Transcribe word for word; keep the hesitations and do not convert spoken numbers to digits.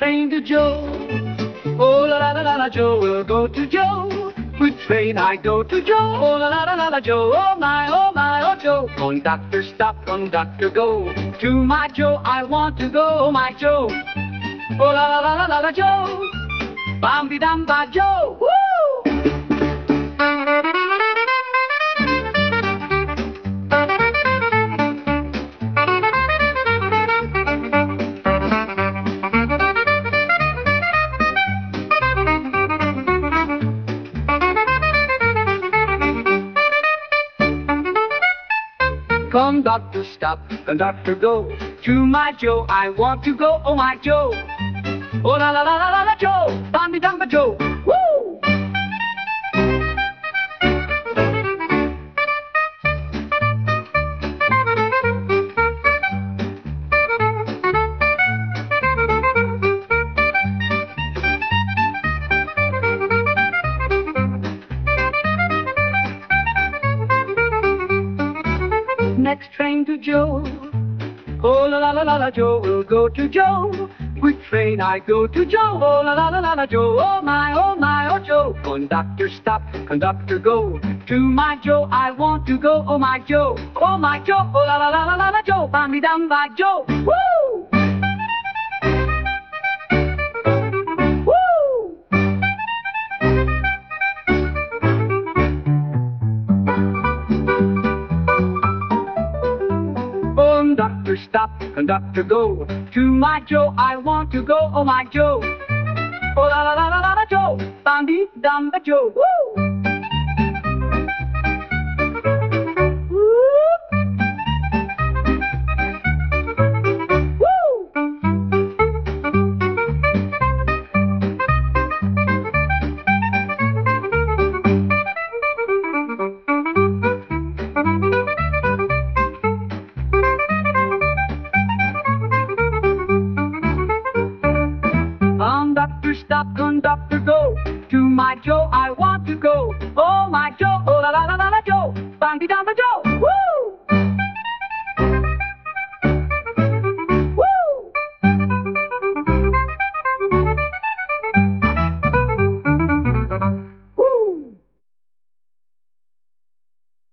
train to Joe. Oh la la la la la Joe, we'll go to Joe. Which train I go to Joe? Oh la la la la la Joe. Oh my, oh my, oh Joe. Conductor, stop, conductor, go. To my Joe, I want to go. Oh my Joe. Oh la la la la la la Joe. Bambi damba Joe. Woo! Conductor, stop, conductor, go. To my Joe, I want to go. Oh my Joe. Oh la la la la la la Joe. Bambi damba Joe. Woo! Next train to Joe. Oh la la la la la Joe, we'll go to Joe. Which train I go to Joe? Oh la la la la la Joe. Oh my, oh my, oh Joe. Conductor, stop, conductor, go. To my Joe, I want to go. Oh my Joe, oh my Joe. Oh la la la la la la Joe. Bambi damba Joe. Woo! Conductor, stop, conductor, go. To my Joe, I want to go. Oh my Joe. Oh la la la la la la Joe. Bambi damba Joe. Woo! Conductor, stop, conductor, go. To my Joe, I